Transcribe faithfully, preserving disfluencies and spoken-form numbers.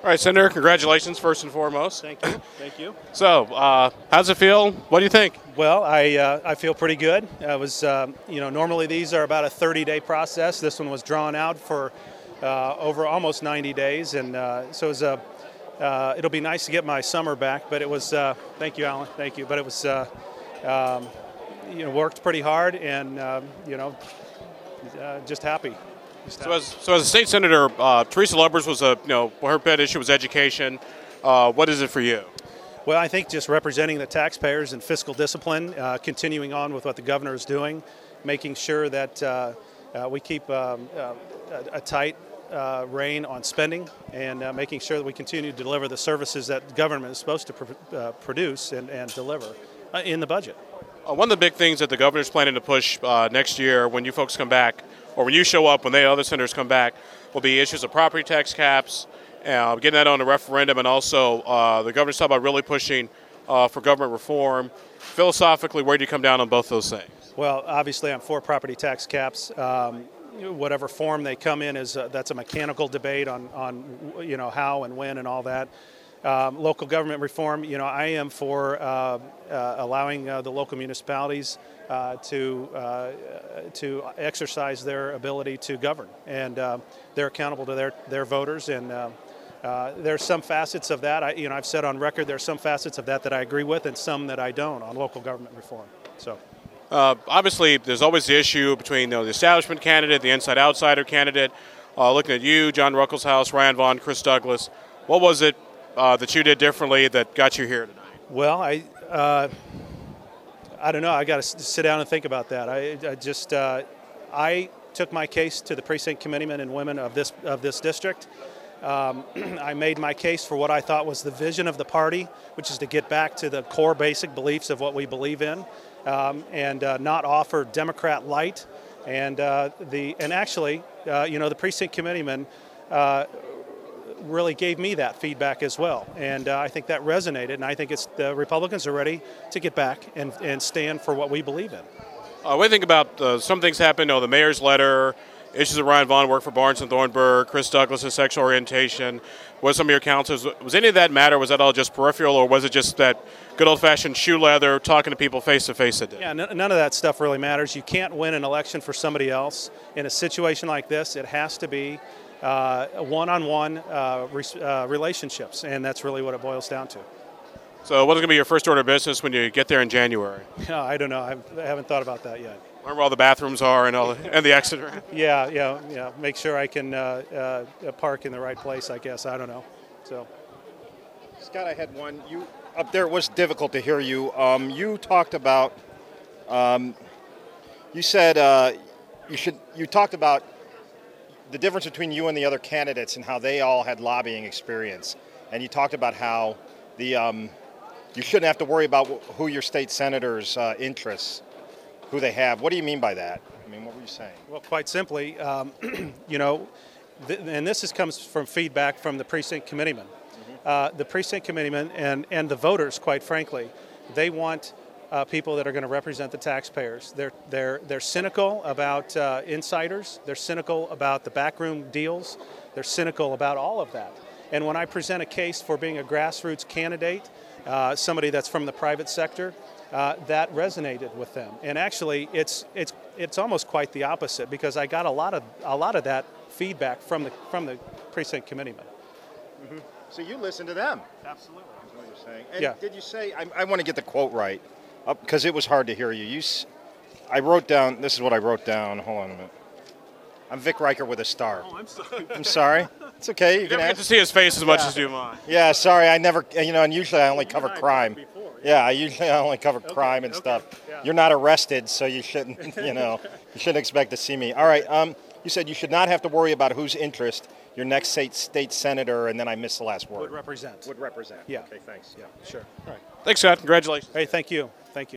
All right, Senator, congratulations first and foremost. Thank you. Thank you. So, uh, how's it feel? What do you think? Well, I uh, I feel pretty good. I was, um, you know, normally these are about a thirty-day process. This one was drawn out for uh, over almost ninety days, and uh, so it was a. Uh, it'll be nice to get my summer back, but it was. Uh, thank you, Alan. Thank you. But it was, uh, um, you know, worked pretty hard, and um, you know, uh, just happy. So as, so as a state senator, uh, Teresa Lubbers was a, you know, her pet issue was education. Uh, what is it for you? Well, I think just representing the taxpayers and fiscal discipline, uh, continuing on with what the governor is doing, making sure that uh, uh, we keep um, uh, a, a tight uh, rein on spending, and uh, making sure that we continue to deliver the services that government is supposed to pr- uh, produce and, and deliver uh, in the budget. Uh, one of the big things that the governor's planning to push uh, next year when you folks come back, or when you show up, when the other senators come back, will be issues of property tax caps, uh, getting that on a referendum, and also uh, the governor's talking about really pushing uh, for government reform. Philosophically, where do you come down on both those things? Well, obviously, I'm for property tax caps. Um, whatever form they come in is uh, that's a mechanical debate on on you know how and when and all that. Um, local government reform, you know, I am for uh, uh, allowing uh, the local municipalities uh, to uh, to exercise their ability to govern, and uh, they're accountable to their their voters. And uh, uh, there are some facets of that. I, you know, I've said on record there are some facets of that that I agree with, and some that I don't on local government reform. So. Uh, obviously, there's always the issue between you know, the establishment candidate, the inside-outsider candidate. Uh, looking at you, John Ruckelshaus, Ryan Vaughn, Chris Douglas, what was it Uh, that you did differently that got you here tonight? Well, I uh, I don't know. I got to sit down and think about that. I, I just uh, I took my case to the precinct committeemen and women of this of this district. Um, I made my case for what I thought was the vision of the party, which is to get back to the core basic beliefs of what we believe in, um, and uh, not offer Democrat light. And uh, the and actually, uh, you know, the precinct committeemen. Uh, really gave me that feedback as well, and uh, I think that resonated, and I think it's the Republicans are ready to get back and, and stand for what we believe in. Uh, what do you think about uh, some things happened? You know, the mayor's letter, issues of Ryan Vaughn work for Barnes and Thornburg, Chris Douglas' sexual orientation, was some of your counselors, was any of that matter, was that all just peripheral, or was it just that good old-fashioned shoe leather, talking to people face-to-face that did? Yeah, n- none of that stuff really matters. You can't win an election for somebody else. In a situation like this, it has to be Uh, one-on-one uh, re- uh, relationships, and that's really what it boils down to. So what is going to be your first order of business when you get there in January? Yeah, I don't know. I've, I haven't thought about that yet. Learn where all the bathrooms are and, all the, and the exit ramp? Yeah, yeah, yeah. Make sure I can uh, uh, park in the right place, I guess. I don't know. So, Scott, I had one. You up there, it was difficult to hear you. Um, you talked about, um, you said uh, you should, you talked about the difference between you and the other candidates and how they all had lobbying experience. And you talked about how the um, you shouldn't have to worry about who your state senators' uh, interests, who they have. What do you mean by that? I mean, what were you saying? Well, quite simply, um, you know, th- and this is, comes from feedback from the precinct committeemen. Mm-hmm. Uh, the precinct committeemen and, and the voters, quite frankly, they want Uh, people that are going to represent the taxpayers. They're they're they're cynical about uh, insiders. They're cynical about the backroom deals. They're cynical about all of that. And when I present a case for being a grassroots candidate, uh, somebody that's from the private sector, uh, that resonated with them. And actually, it's it's it's almost quite the opposite, because I got a lot of a lot of that feedback from the from the precinct committeemen. Mm-hmm. So you listen to them. Absolutely. That's what you're saying. And yeah. Did you say? I, I want to get the quote right. Because uh, it was hard to hear you. You, I wrote down, this is what I wrote down. Hold on a minute. I'm Vic Riker with a star. Oh, I'm sorry. I'm sorry. It's okay. You, You can never ask. get to see his face as much Yeah. as you mine. Yeah, sorry. I never, you know, and usually I only You cover and I crime. did before, yeah. yeah, I usually I only cover Okay, crime and okay, stuff. yeah. You're not arrested, so you shouldn't, you know, you shouldn't expect to see me. All right. Um, you said you should not have to worry about whose interest your next state, state senator, and then I missed the last word. Would represent. Would represent. Yeah. Okay, thanks. Yeah, sure. All right. Thanks, Scott. Congratulations. Hey, thank you. Thank you.